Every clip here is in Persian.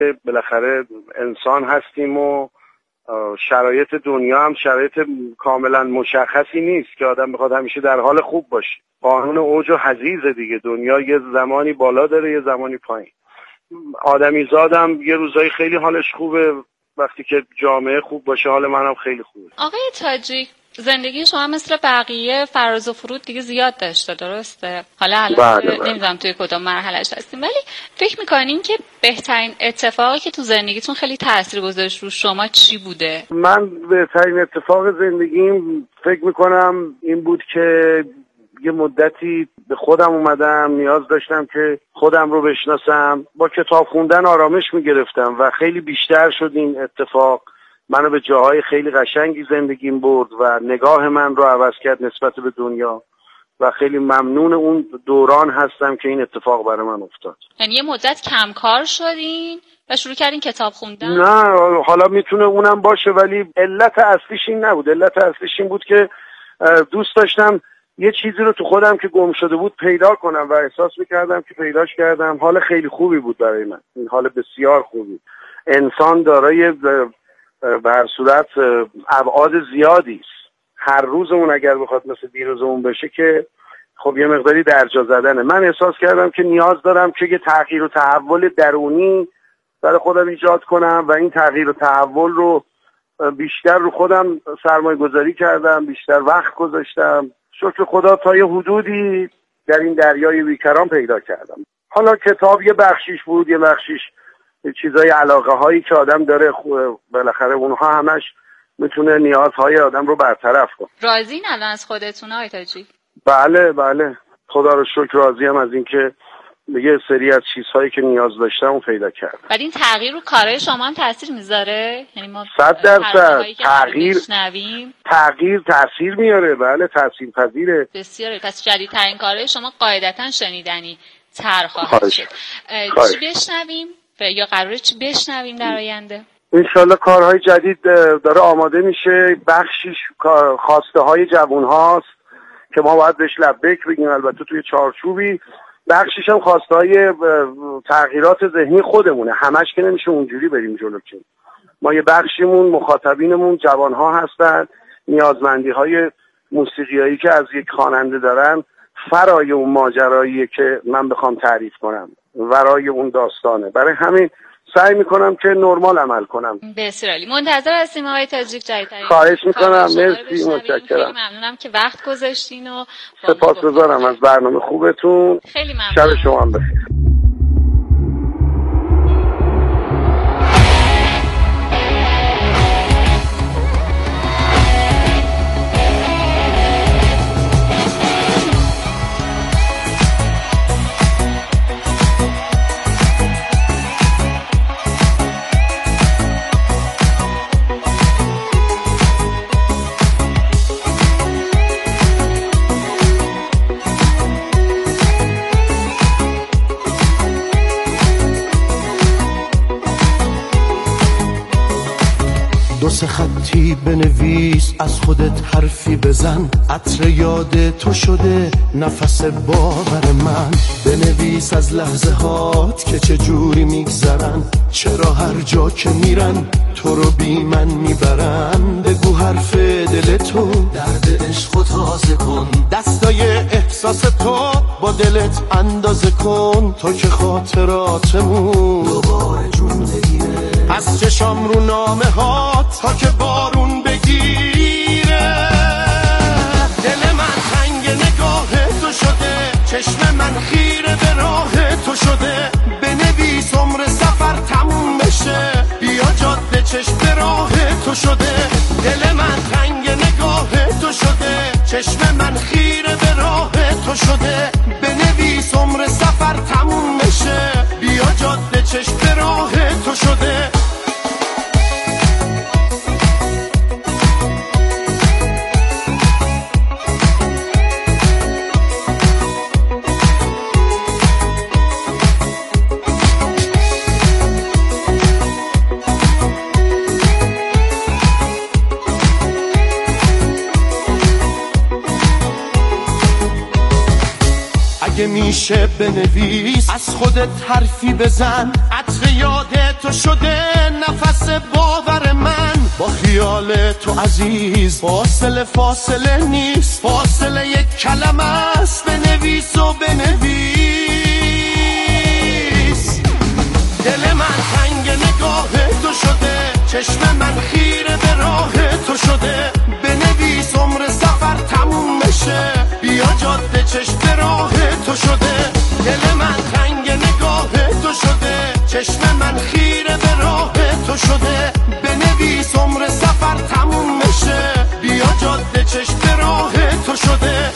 بالاخره انسان هستیم و شرایط دنیا هم شرایط کاملا مشخصی نیست که آدم بخواد همیشه در حال خوب باشه. قانون اوج و حضیض دیگه، دنیا یه زمانی بالا داره یه زمانی پایین. آدمیزادم یه روزایی خیلی حالش خوبه، وقتی که جامعه خوب باشه حال منم خیلی خوبه. آقای تاجیک، زندگی شما مثل بقیه فراز و فرود دیگه زیاد داشته، درسته؟ حالا الان نمیدونم توی کدام مرحله‌اش هستیم، ولی فکر می‌کنین که بهترین اتفاقی که تو زندگیتون خیلی تاثیر گذاشت رو شما چی بوده؟ من بهترین اتفاق زندگیم فکر می‌کنم این بود که یه مدتی به خودم اومدم، نیاز داشتم که خودم رو بشناسم. با کتاب خوندن آرامش می‌گرفتم و خیلی بیشتر شد این اتفاق. منو به جاهای خیلی قشنگی زندگیم برد و نگاه من رو عوض کرد نسبت به دنیا و خیلی ممنون اون دوران هستم که این اتفاق برای من افتاد. یعنی یه مدت کمکار شدین و شروع کردین کتاب خوندن؟ نه، حالا میتونه اونم باشه ولی علت اصلیش این نبود. علت اصلیش این بود که دوست داشتم یه چیزی رو تو خودم که گم شده بود پیدا کنم و احساس میکردم که پیداش کردم. حال خیلی خوبی بود برای من، این حال بسیار خوبی. انسان دارای به هر صورت ابعاد زیادی است. هر روز اون اگر بخواد مثل دیروز اون بشه که خب یه مقداری درجا زدنه. من احساس کردم که نیاز دارم که یه تغییر و تحول درونی برای خودم ایجاد کنم و این تغییر و تحول رو بیشتر رو خودم سرمایه گذاری کردم، بیشتر وقت گذاشتم. شکر خدا تا یه حدودی در این دریای بیکران پیدا کردم. حالا کتاب یه بخشیش بود، یه بخشیش چیزای علاقه هایی که آدم داره، بالاخره اونها همش میتونه نیازهای آدم رو برطرف کنه. راضین الان از خودتون آقای تاجیک؟ بله خدا رو شکر راضیم از اینکه یه سری از چیزهایی که نیاز داشتم رو پیدا کردم. ولی این تغییر رو کارهای شما هم تاثیر میذاره؟ یعنی ما 100% تغییر تاثیر میاره. بله، تاثیر پذیره. بسیاره. پس جدیدترین کارهای شما قاعدتا شنیدنی تر خواهد شد. چی بشنویم یا قراره چی بشنویم در آینده؟ انشالله کارهای جدید داره آماده میشه. بخشیش خواسته های جوان هاست که ما باید بهش لبیک بگیم، البته توی چارچوبی. بخشیش هم خواسته های تغییرات ذهنی خودمونه. همش که نمیشه اونجوری بریم جلو که ما یه بخشیمون مخاطبینمون جوان ها هستن، نیازمندی های موسیقیایی که از یک خواننده دارن فرای اون ماجراییه که من بخوام تعریف کنم، ورای اون داستانه. برای همین سعی میکنم که نرمال عمل کنم. بسیار عالی. منتظر هستیم آقای تاجیک جدیدترین. خواهش میکنم. مرسی، متشکرم. خیلی ممنونم که وقت گذاشتین و سپاسگزارم از برنامه خوبتون. خیلی ممنونم. شب شما هم بخیر. دو سه خطی بنویس، از خودت حرفی بزن، عطر یاد تو شده نفس باور من. بنویس از لحظه هات که چه جوری میگذرن، چرا هر جا که میرن تو رو بی من میبرن. بگو حرف دل تو، درد عشق تازه کن، دستای احساس تو با دلت اندازه کن. تو که خاطراتمون دوباره جون بگیره، از چشام رو نامه ها تا که بارون بگیره. دل من تنگ نگاه تو شده، چشم من خیره به راه تو شده. بنویس عمر سفر تموم بشه، بیا جاده چشم به راه تو شده. دل من تنگ نگاه تو شده، چشم من خیره به راه تو شده. بنویس عمر سفر تموم بشه، بیا جاده چشم به راه تو شده. اگه میشه بنویس از خودت حرفی بزن، عطر یاد تو شده نفس باور من. با خیال تو عزیز فاصله نیست، فاصله یک کلمه است. بنویس و بنویس. دل من تنگ نگاه تو شده، چشم من خیره به راه تو شده. بنویس عمر سفر تموم بشه، بیا جاده چشم راه تو شده. دل من تنگ نگاه تو شده، چشم من خیره به راه تو شده. بنویس عمر سفر تموم بشه، بیا جاده چشم راه تو شده.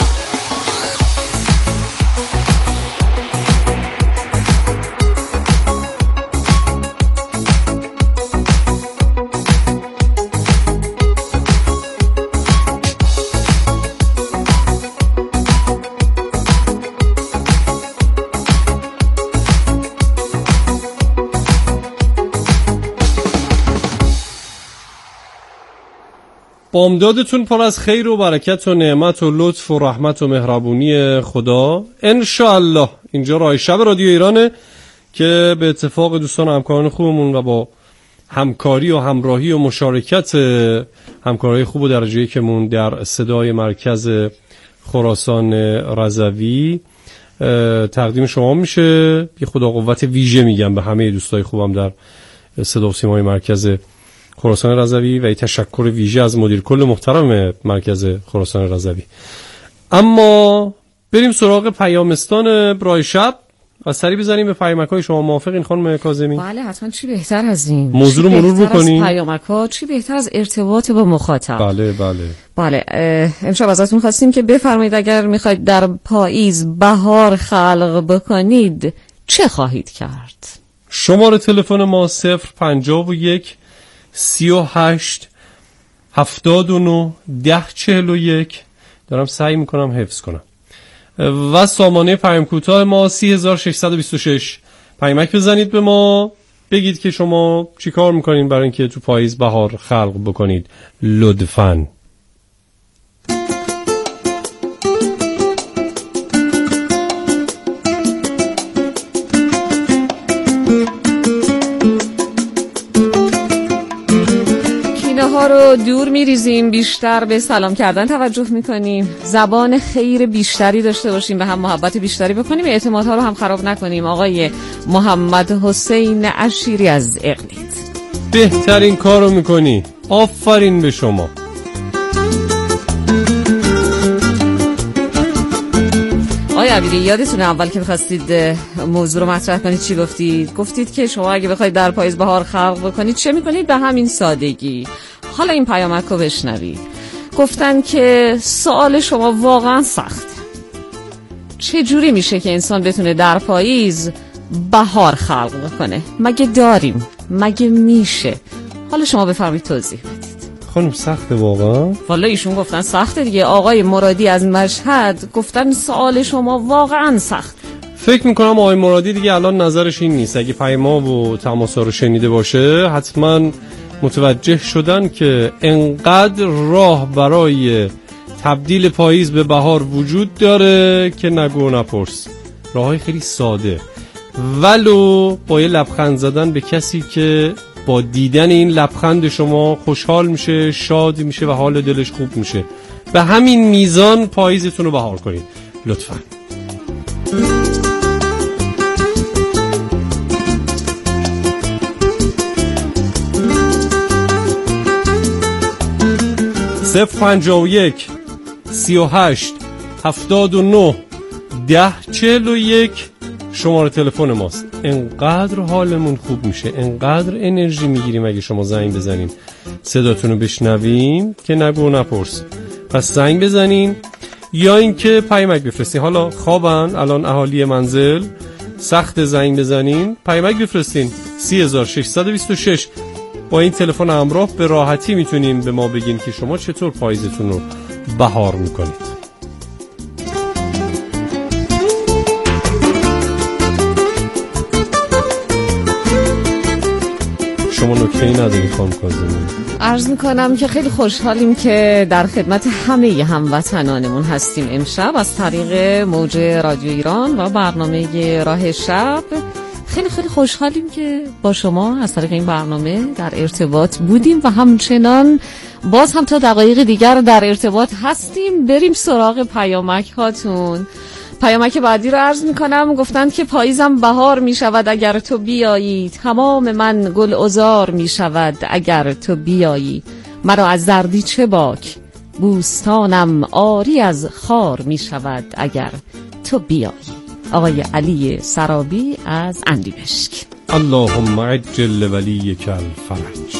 بامدادتون پر از خیر و برکت و نعمت و لطف و رحمت و مهربونی خدا انشاءالله. اینجا راه شب رادیو ایرانه که به اتفاق دوستان و همکاران خوبمون و با همکاری و همراهی و مشارکت همکارای خوب و درجه یکمون در صدای مرکز خراسان رضوی تقدیم شما میشه. یه خدا قوت ویژه میگم به همه دوستای خوبم در صدا و سیمای مرکز خراسان رضوی و تشکر ویژه از مدیر کل محترم مرکز خراسان رضوی. اما بریم سراغ پیامستان برای شب و سری بزنیم به پیامک‌های شما. موافقین خانم کاظمی؟ بله حتما. چی بهتر از این موضوع رو مرور بکنیم؟ پیامک‌ها چی بهتر از ارتباط با مخاطب؟ بله. امشب ازتون خواستیم که بفرمایید اگر میخواید در پاییز بهار خلق بکنید چه خواهید کرد؟ شماره تلفن ما 051 38 79 1041. دارم سعی میکنم حفظ کنم. و سامانه پیام کوتاه ما 3626. پیامک بزنید به ما، بگید که شما چی کار میکنین برای اینکه تو پاییز بهار خلق بکنید لطفاً. ها رو دور میریزیم، بیشتر به سلام کردن توجه میکنیم، زبان خیر بیشتری داشته باشیم، به هم محبت بیشتری بکنیم، اعتمادها رو هم خراب نکنیم. آقای محمد حسین عشیری از اقلیت بهترین کار رو میکنی. آفرین به شما. آقای عبیری یادتونه اول که می‌خواستید موضوع رو مطرح کنید چی گفتید؟ گفتید که شما اگه بخواید در پاییز بهار خلق بکنید چه میکنید؟ به همین سادگی. حالا این پیامک رو بشنوید. گفتن که سوال شما واقعا سخت. چه جوری میشه که انسان بتونه در پاییز بهار خلق بکنه؟ مگه داریم؟ مگه میشه؟ حالا شما بفرمایید توضیح بدید. خانم سخته واقعا؟ والا ایشون گفتن سخته دیگه. آقای مرادی از مشهد گفتن سوال شما واقعا سخت. فکر میکنم آقای مرادی دیگه الان نظرش این نیست. اگه پیام و تماسا رو شنیده باشه حتما متوجه شدن که انقدر راه برای تبدیل پاییز به بهار وجود داره که نگو نپرس. راههای خیلی ساده، ولو با یه لبخند زدن به کسی که با دیدن این لبخند شما خوشحال میشه، شاد میشه و حال دلش خوب میشه. به همین میزان پاییزتون رو بهار کنید لطفاً. صفر 51 38 79 1041 شماره تلفن ماست. انقدر حالمون خوب میشه، انقدر انرژی میگیریم اگه شما زنگ بزنین صداتون رو بشنویم که نگو نپرس. پس زنگ بزنین یا اینکه پیامک بفرستین. حالا خوابن الان اهالی منزل، سخت زنگ بزنین، پیامک بفرستین 3626. با این تلفن همراه به راحتی میتونیم به ما بگین که شما چطور پاییزتون رو بهار میکنید. شما نکته‌ای ندارید خانم کاظمی؟ عرض میکنم که خیلی خوشحالیم که در خدمت همه هموطنانمون هستیم امشب از طریق موج رادیو ایران و برنامه راه شب. خیلی خیلی خوشحالیم که با شما از طریق این برنامه در ارتباط بودیم و همچنان باز هم تا دقایق دیگر در ارتباط هستیم. بریم سراغ پیامک هاتون. پیامک بعدی رو عرض میکنم. گفتند که پاییزم بهار میشود اگر تو بیایی، تمام من گل عذار میشود اگر تو بیایی، مرا از زردی چه باک، بوستانم آری از خار میشود اگر تو بیایی. آقای علی سرابی از اندیبشک. اللهم عجل ولیک الفرج.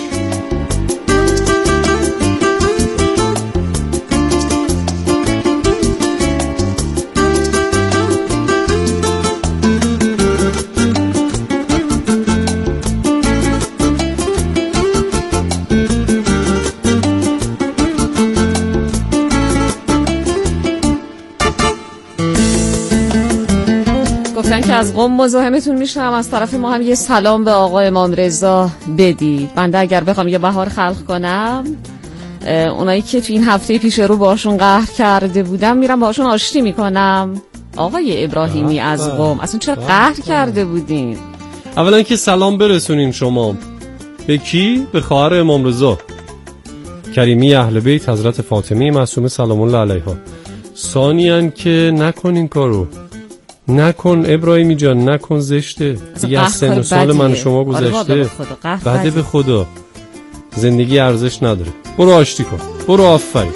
که از قم مزاحمتون میشم. از طرف ما هم یه سلام به آقا امام رضا بدید. بنده اگر بخوام یه بهار خلق کنم، اونایی که تو این هفته پیش رو باشون قهر کرده بودم میرم باشون آشتی میکنم. آقای ابراهیمی از قم، اصلا چرا قهر کرده بودین؟ اولا که سلام برسونین شما به کی؟ به خواهر امام رضا کریمی اهل بیت حضرت فاطمه معصومه سلام الله علیها. ثانیاً که نکنین کارو، نکن ابراهیمی جان، نکن، زشته دیگه. از سن و سال من شما گذشته. بعد به خدا زندگی ارزش نداره. برو آشتی کن، برو. آفرین.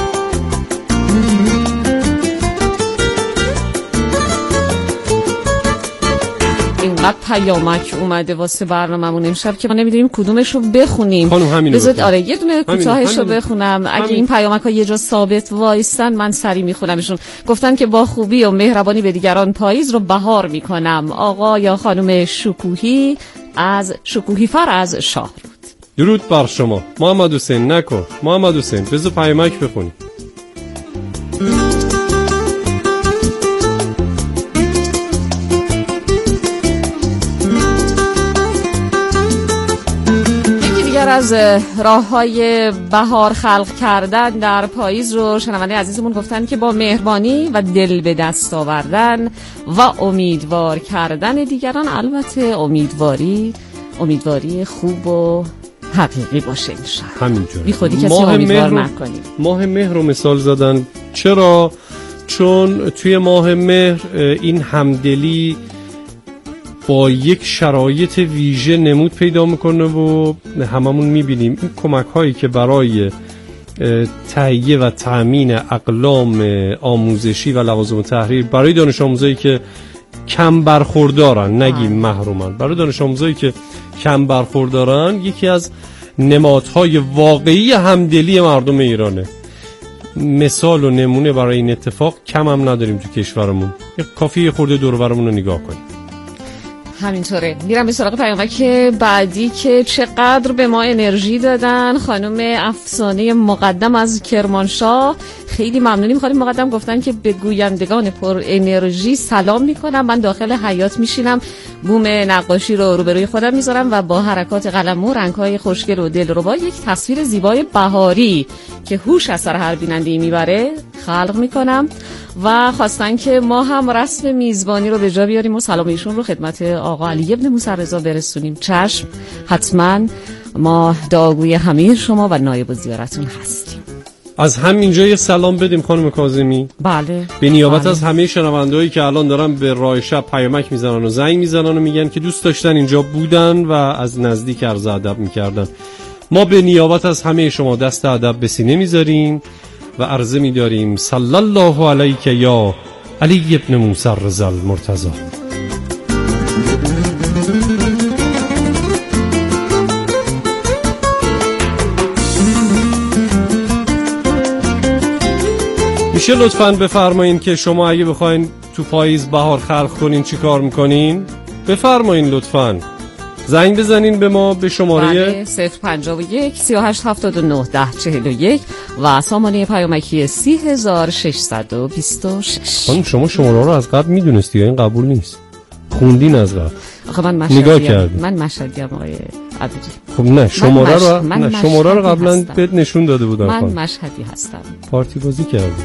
اینقدر پیامک اومده واسه برنامه‌مون امشب که ما نمیدونیم کدومش رو بخونیم. بذار آره یه دونه کوتاهش رو بخونم. اگه این پیامک‌ها یه جا ثابت وایستن من سری میخونمشون. گفتن که با خوبی و مهربانی به دیگران پاییز رو بهار میکنم. آقا یا خانم شکوهی از شکوهی فر از شاهرود. درود بر شما. محمد حسین نکن، محمد حسین بذار پیامک بخونیم. از راه‌های بهار خلق کردن در پاییز رو شنونده عزیزمون گفتن که با مهربانی و دل به دست آوردن و امیدوار کردن دیگران. البته امیدواری خوب و حقیقی باشه انشاءالله. همینجوره. بی خودی کسی امیدوار نکنیم. ماه مهر رو مثال زدن. چرا؟ چون توی ماه مهر این همدلی با یک شرایط ویژه نمود پیدا میکنه و هممون میبینیم این کمک هایی که برای تهیه و تأمین اقلام آموزشی و لوازم تحریر برای دانش آموزایی که کم برخوردارن، نگیم محرومن، برای دانش آموزایی که کم برخوردارن یکی از نمادهای واقعی همدلی مردم ایرانه. مثال و نمونه برای این اتفاق کم هم نداریم تو کشورمون. کافیه خورده دور و برمون رو نگاه کنیم. همینطوره. میرم به سراغ پیامک بعدی که چقدر به ما انرژی دادن. خانم افسانه مقدم از کرمانشاه، خیلی ممنونیم خانم مقدم. گفتن که به گویندگان پر انرژی سلام میکنم. من داخل حیاط میشینم، بوم نقاشی رو روبروی خودم میذارم و با حرکات قلم و رنگ‌های خوشگل و دلربا یک تصویر زیبای بهاری که هوش از سر هر بیننده‌ای میبره خلق میکنم و خواستن که ما هم رسم میزبانی رو به جا بیاریم و سلام ایشون رو خدمت آقا علی ابن موسی رضا برسونیم. چشم، حتما ما دعاگوی همه شما و نایب الزیارتون هستیم. از همینجا یه سلام بدیم خانم کاظمی. بله. به نیابت از همه شنوندهایی که الان دارن به راه شب پیامک میزنن و زنگ میزنن و میگن که دوست داشتن اینجا بودن و از نزدیک عرض ادب میکردن، ما به نیابت از همه شما دست ادب به سینه میذاریم و عرضه می‌داریم صلی الله علیک یا علی ابن موسی رضا المرتضی. میشه لطفاً بفرمایین که شما اگه بخواین تو پاییز بهار خلق کنین چی کار میکنین؟ بفرمایین لطفاً. زنگ بزنین به ما به شماره 051 3879 1041 و سامانه پیامکی 30626. خانم شما شماره رو از قبل میدونستی یا این قبول نیست؟ خوندین از قبل؟ آخه من نگاه کردی؟ من مشهدی ام آقای عبدی. خب نه شماره رو قبلا بهت نشون داده بودم. من مشهدی هستم. پارتی بازی کردی.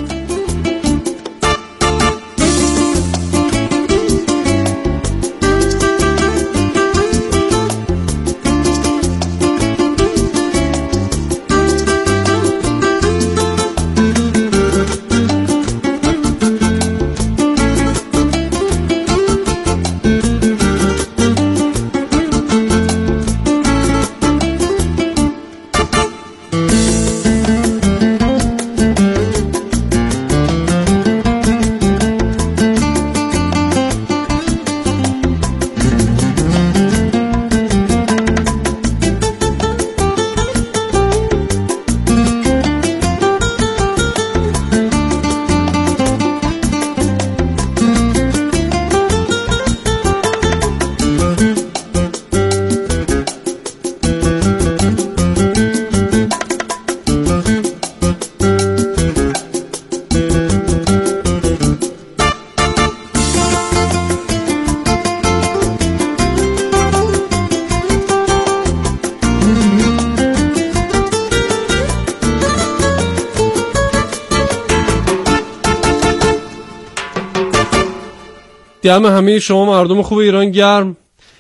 دم همه شما مردم خوب ایران گرم.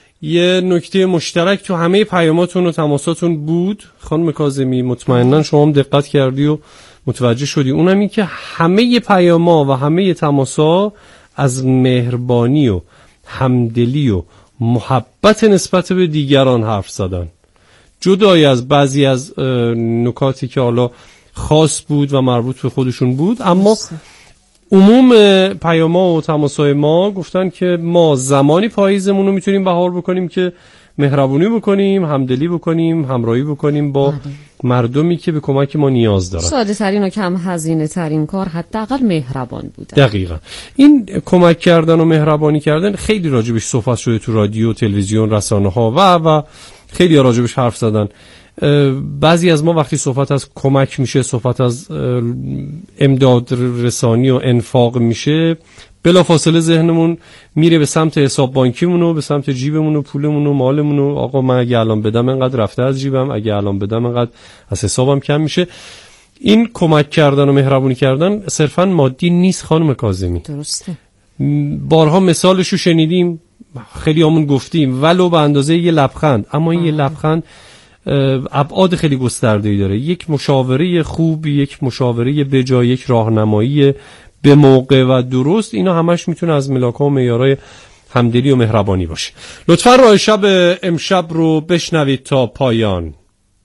یه نکته مشترک تو همه پیاماتون و تماساتون بود خانم کاظمی، مطمئنا شما هم دقت کردی و متوجه شدی، اونم این که همه پیاما و همه تماسا از مهربانی و همدلی و محبت نسبت به دیگران حرف زدن، جدای از بعضی از نکاتی که حالا خاص بود و مربوط به خودشون بود. اما عموم پیاما و تماسای ما گفتن که ما زمانی پاییزمون رو میتونیم بهار بکنیم که مهربونی بکنیم، همدلی بکنیم، همراهی بکنیم با مردمی که به کمک ما نیاز دارن. ساده ترین و کم هزینه ترین کار حداقل مهربان بودن. دقیقاً. این کمک کردن و مهربانی کردن خیلی راجبش صحبت شده تو رادیو، تلویزیون، رسانه‌ها و خیلی راجبش حرف زدن. بعضی از ما وقتی صحبت از کمک میشه، صحبت از امداد رسانی و انفاق میشه، بلافاصله ذهنمون میره به سمت حساب بانکیمون و به سمت جیبمون و پولمون و مالمون و آقا من اگه الان بدم اینقدر رفته از جیبم، اگه الان بدم اینقدر از حسابم کم میشه. این کمک کردن و مهربونی کردن صرفا مادی نیست خانم کاظمی. درسته. بارها مثالشو شنیدیم، خیلی همون گفتیم، ولو به اندازه یه لبخند، اما این یه لبخند ابعاد خیلی گسترده‌ای داره. یک مشاوره خوب، یک مشاوره بجا، یک راهنمایی به موقع و درست، اینا همش میتونه از ملاک‌ها و معیارهای همدلی و مهربانی باشه. لطفاً راه شب امشب رو بشنوید تا پایان.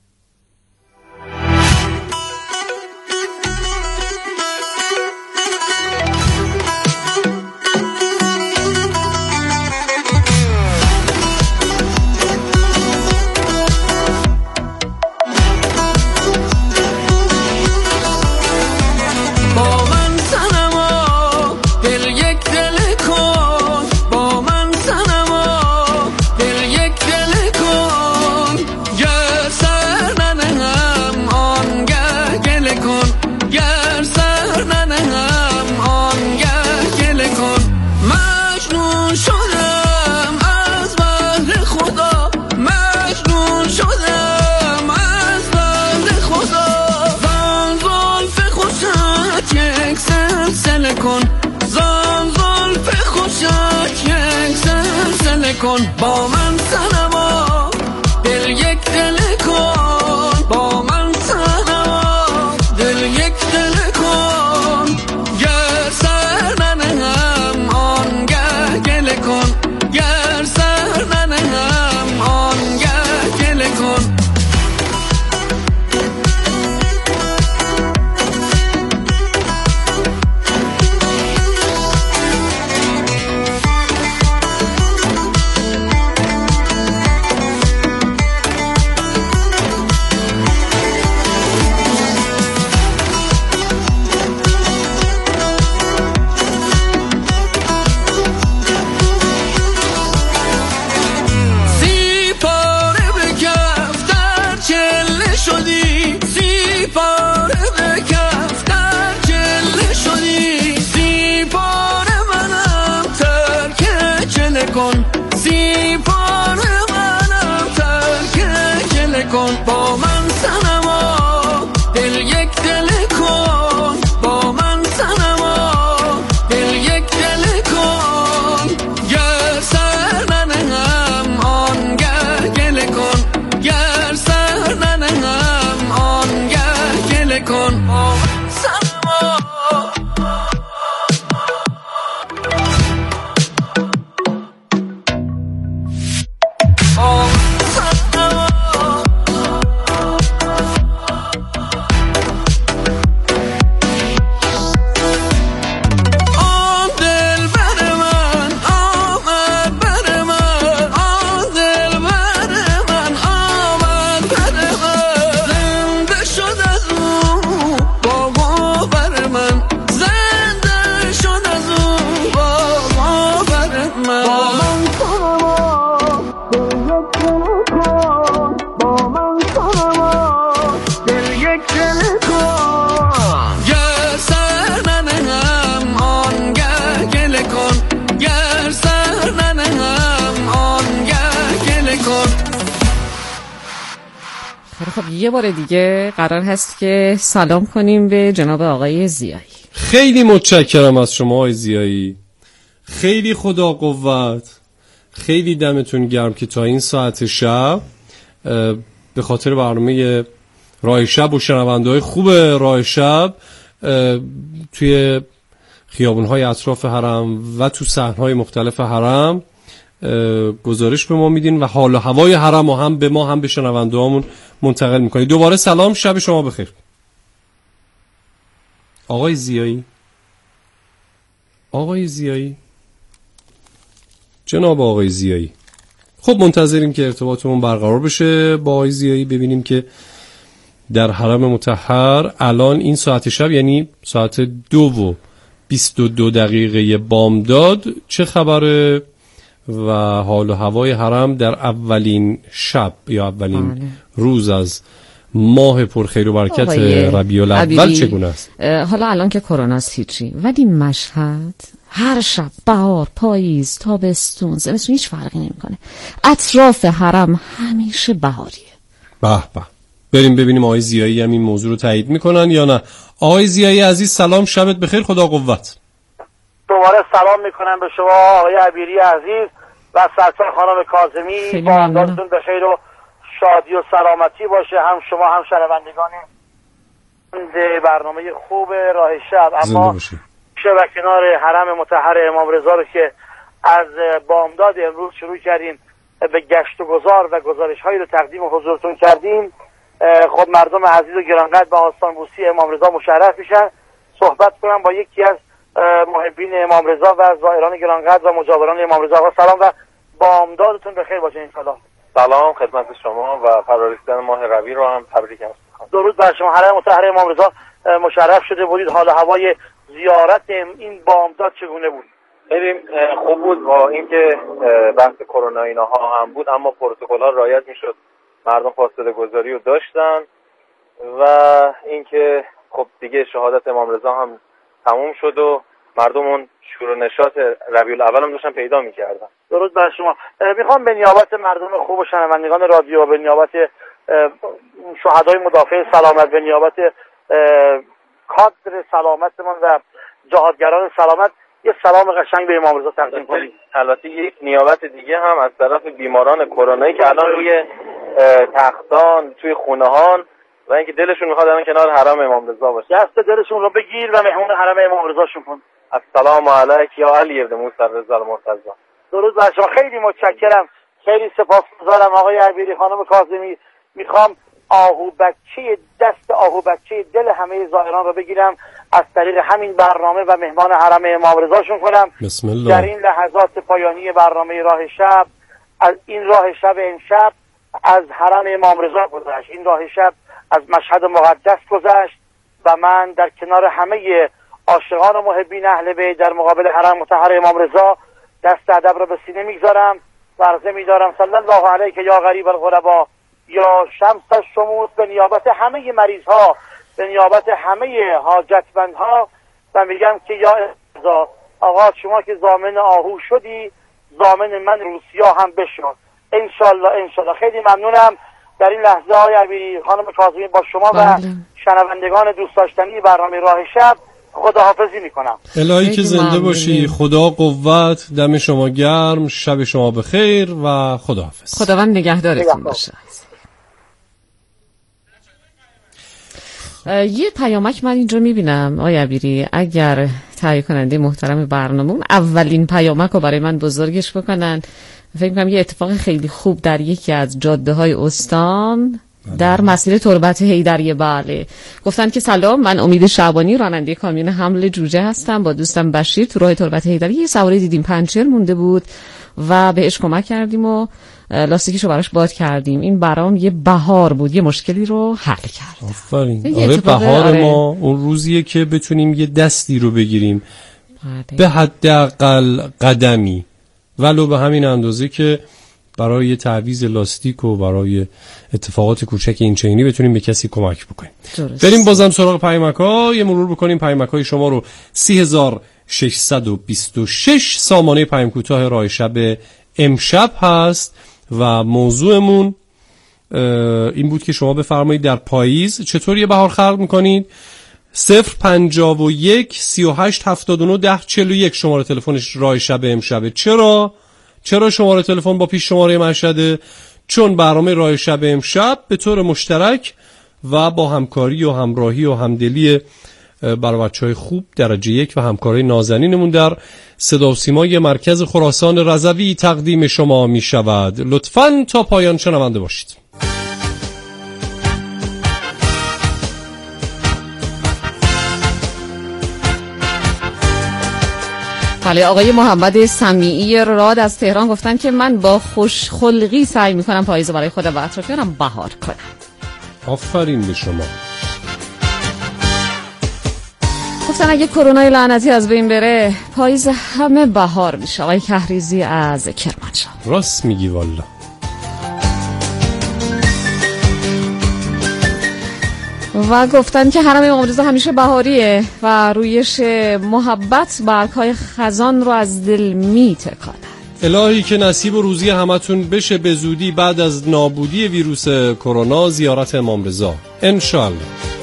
با من صنما دل یک دل کن، با من صنما دل یک دل کن، گر سر ننهم آنگه گله کن، گر سر ننهم آنگه گله کن. کن با من صنما دل یک دل کن با من صنما دل یک دل کن گر سر ننهم آنگه گله کن گر سر ننهم آنگه گله کن با من صنما خب یه بار دیگه قرار هست که سلام کنیم به جناب آقای زیایی. خیلی متشکرم از شما آقای زیایی، خیلی خدا قوت، خیلی دمتون گرم که تا این ساعت شب به خاطر برنامه راه شب و شنونده‌های خوب راه شب توی خیابون‌های اطراف حرم و تو صحن‌های مختلف حرم گزارش به ما میدین و حال و هوای حرم و هم به ما هم به شنونده‌هامون منتقل میکنید. دوباره سلام، شب شما بخیر. آقای زیایی، آقای زیایی، جناب آقای زیایی. خب منتظریم که ارتباطمون برقرار بشه با آقای زیایی، ببینیم که در حرم مطهر الان این ساعت شب یعنی ساعت 2:22 بامداد چه خبره و حال و هوای حرم در اولین شب یا اولین روز از ماه پرخیر و برکت ربیع الاول چگونه است؟ حالا الان که کرونا است هیچی، ولی مشهد هر شب بهار، پاییز، تابستون، زمستون هیچ فرقی نمیکنه. اطراف حرم همیشه بهاریه. به به. بریم ببینیم آقای زیایی هم این موضوع رو تایید میکنن یا نه. آقای زیایی عزیز سلام، شبت بخیر، خدا قوت. دوباره سلام میکنم به شما آقای عبیری عزیز و سرکار خانم کاظمی. بامدادتون به خیر و شادی و سلامتی باشه، هم شما هم شنوندگان برنامه خوب راه شب. اما و کنار حرم مطهر امام رضا رو که از بامداد امروز شروع کردیم به گشت و گذار و گزارش هایی رو تقدیم حضورتون کردیم، خب مردم عزیز و گرانقدر به آستان بوسی امام رضا مشرف میشن. صحبت کنم با یکی از محبین امام رضا و زائران گرانقدر و مجاوران امام رضا. سلام و بامدادتون بخیر باشه انشالله. سلام خدمت شما و پرورشیدن ماه ربیع رو هم تبریک میگم. درود بر شما. حرم مطهر امام رضا مشرف شده بودید، حال هوای زیارت این بامداد چگونه بود؟ خیلی خوب بود، با اینکه بحث کرونا اینها هم بود اما پروتکل‌ها رعایت میشد، مردم فاصله گذاری رو داشتن و اینکه خب دیگه شهادت امام رضا هم تموم شد و مردم اون شور و نشاط ربیع الاول هم داشتن پیدا می‌کردن. درود بر شما. میخوام به نیابت مردم خوب و شنوندگان رادیو، به نیابت شهدای مدافع سلامت، به نیابت کادر سلامتمون و جهادگران سلامت یه سلام قشنگ به امام رضا تقدیم کنیم. البته یک نیابت دیگه هم از طرف بیماران کرونایی که الان روی تختان توی خونه‌هان و اینکه دلشون میخواد الان کنار حرم امام رضا باشه، دست دلشون رو بگیر و مهمون حرم امام رضاشون کن. السلام علیک یا علی ابن موسی رضا المرتضی. درود بر شما. خیلی متشکرم، خیلی سپاسگزارم آقای عبیری، خانم کاظمی. میخوام دست آهو بچه دل همه زائران رو بگیرم، از طریق همین برنامه و مهمان حرم امام رضاشون کنم. بسم الله. در این لحظات پایانی برنامه راه شب، از این راه شب امشب از حرم امام رضا گذشت، این راه شب از مشهد مقدس گذشت و من در کنار همه عاشقان و محبین اهل بیت در مقابل حرم مطهر امام رضا دست ادب را به سینه میگذارم و عرضه میدارم صلی الله علیک یا غریب الغربا یا شمس الشموس، به نیابت همه مریض ها، به نیابت همه حاجتمندها و میگم که یا رضا آقا شما که ضامن آهو شدی، ضامن من روسیا هم بشو انشالله. خیلی ممنونم در این لحظه های عبیری خانم کاظمی با شما و شنوندگان دوست داشتنی برنامه راه شب خداحافظی میکنم. الهی که زنده باشی، خدا قوت، دم شما گرم، شب شما بخیر و خداحافظ. خداوند نگهدارتون باشه. یه پیامک من اینجا میبینم آقای عبیری، اگر تهیه کننده محترم برنامه‌مون اولین پیامک رو برای من بزرگش بکنن. فکر می‌کنم یه اتفاق خیلی خوب در یکی از جاده‌های استان در مسیر تربت حیدریه. بله، گفتن که سلام، من امید شعبانی، راننده کامیون حمل جوجه هستم. با دوستم بشیر تو راه تربت حیدریه یه سواری دیدیم پنچر مونده بود و بهش کمک کردیم و لاستیکشو براش باد کردیم. این برام یه بهار بود، یه مشکلی رو حل کرد. آفرین. آره بهار ما اون روزیه که بتونیم یه دستی رو بگیریم به حداقل قدمی، ولو به همین اندازه که برای تعویض لاستیک و برای اتفاقات کوچک این چینی بتونیم به کسی کمک بکنیم. بریم بازم سراغ پیامک‌ها، یه مرور بکنیم. پیامک‌های شما رو 3626 سامانه پیام کوتاه راه شب امشب هست و موضوعمون این بود که شما بفرمایید در پاییز چطور یه بهار خلق میکنید. 051 38 79 10 41 شماره تلفنش راه شب امشبه. چرا شماره تلفن با پیش شماره مشهده؟ چون برنامه راه شب امشب به طور مشترک و با همکاری و همراهی و همدلی برای بچه‌های خوب درجه 1 و همکاری نازنینمون در صدا و سیمای مرکز خراسان رضوی تقدیم شما می شود. لطفاً تا پایان شنونده باشید. بله، آقای محمد سمیعی راد از تهران گفتن که من با خوشخلقی سعی میکنم پاییز برای خودم و اطرافیانم بهار کنم. آفرین به شما. گفتن اگه کرونای لعنتی از بین بره پاییز همه بهار میشه. آقای کهریزی از کرمانشاه. راست میگی والله. و گفتن که حرم امام رضا همیشه بهاریه و رویش محبت برگ‌های خزان رو از دل میتکاند. الهی که نصیب و روزی همتون بشه به زودی بعد از نابودی ویروس کرونا زیارت امام رضا انشالله.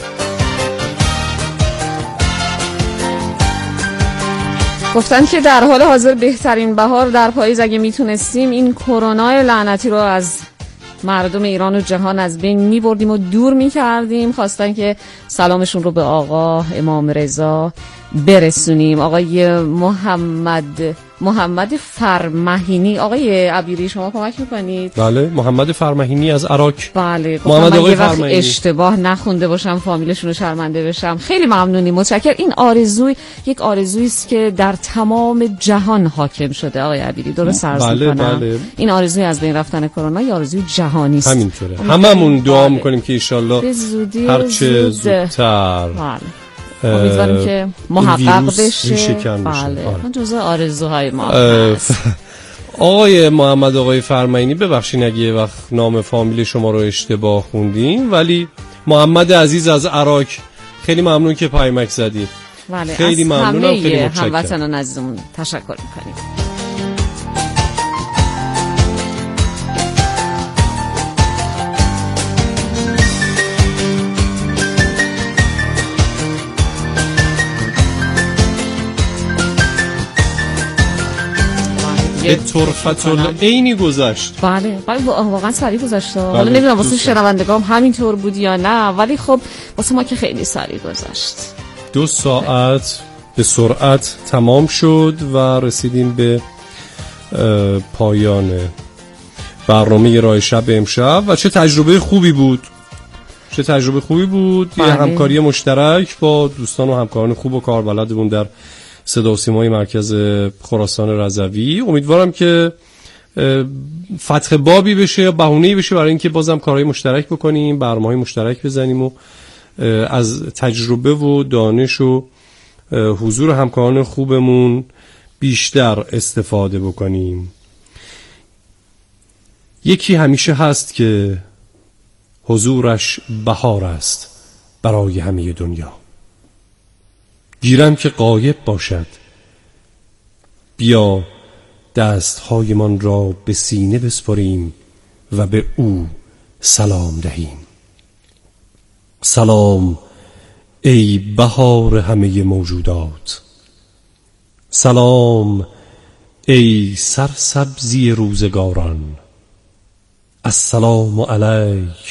گفتن که در حال حاضر بهترین بهار در پاییز اگه میتونستیم این کرونا لعنتی رو از مردم ایران و جهان از بین میبردیم و دور میکردیم. خواستن که سلامشون رو به آقا امام رضا برسونیم. آقای محمد فرمهینی. آقای عبیری شما کمک میکنید؟ بله، محمد فرمهینی از عراق. بله، محمد آقای فرمهینی. اشتباه نخونده باشم فامیلشون رو شرمنده بشم. خیلی ممنونیم، متشکرم. این یک آرزویی است که در تمام جهان حاکم شده آقای عبیری، درست عرض میکنم؟ بله. این آرزوی از بین رفتن کرونا یه آرزوی جهانی است. همینطوره. هممون دعا میکنیم که ان شاءالله هرچه زودتر امیدواریم که محقق بشه. بله، من جزء آرزوهای ما هست. آقای محمد آقای فرمینی، ببخشید اگه وقت نام فامیل شما رو اشتباه خوندیم، ولی محمد عزیز از عراق، خیلی ممنون که پیامک زدید. بله، خیلی ممنونم، خیلی متشکرم. هموطنان عزیزمون تشکر می‌کنیم. به طرفت العینی گذشت. بله واقعا سریع گذشت. حالا نمیدونم واسه شنوندگان همینطور بود یا نه، ولی خب واسه ما که خیلی سریع گذشت. 2 ساعت به سرعت تمام شد و رسیدیم به پایان برنامه راه شب امشب و چه تجربه خوبی بود. بله. یه همکاری مشترک با دوستان و همکاران خوب و کاربلدمون در صدا و سیمای مرکز خراسان رضوی. امیدوارم که فتح بابی بشه یا بهونه‌ای بشه برای اینکه بازم کارهای مشترک بکنیم، برنامه‌های مشترک بزنیم و از تجربه و دانش و حضور همکاران خوبمون بیشتر استفاده بکنیم. یکی همیشه هست که حضورش بهار است برای همه دنیا. گیرم که غایب باشد، بیا دستهایمان را به سینه بسپاریم و به او سلام دهیم. سلام ای بهار همه موجودات، سلام ای سرسبزی روزگاران، السلام علیک